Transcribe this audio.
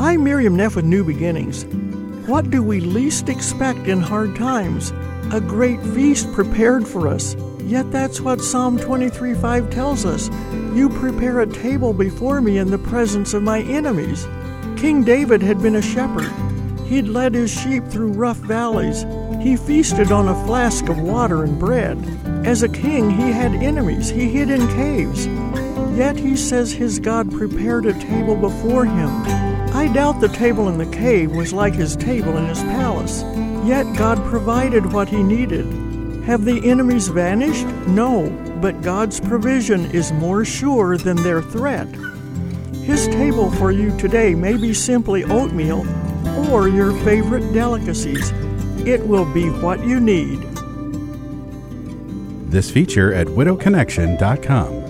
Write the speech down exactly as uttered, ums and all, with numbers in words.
I'm Miriam Neff with New Beginnings. What do we least expect in hard times? A great feast prepared for us. Yet that's what Psalm twenty-three five tells us. You prepare a table before me in the presence of my enemies. King David had been a shepherd. He'd led his sheep through rough valleys. He feasted on a flask of water and bread. As a king, he had enemies. He hid in caves. Yet he says his God prepared a table before him. I doubt the table in the cave was like his table in his palace. Yet God provided what he needed. Have the enemies vanished? No, but God's provision is more sure than their threat. His table for you today may be simply oatmeal or your favorite delicacies. It will be what you need. This feature at widow connection dot com.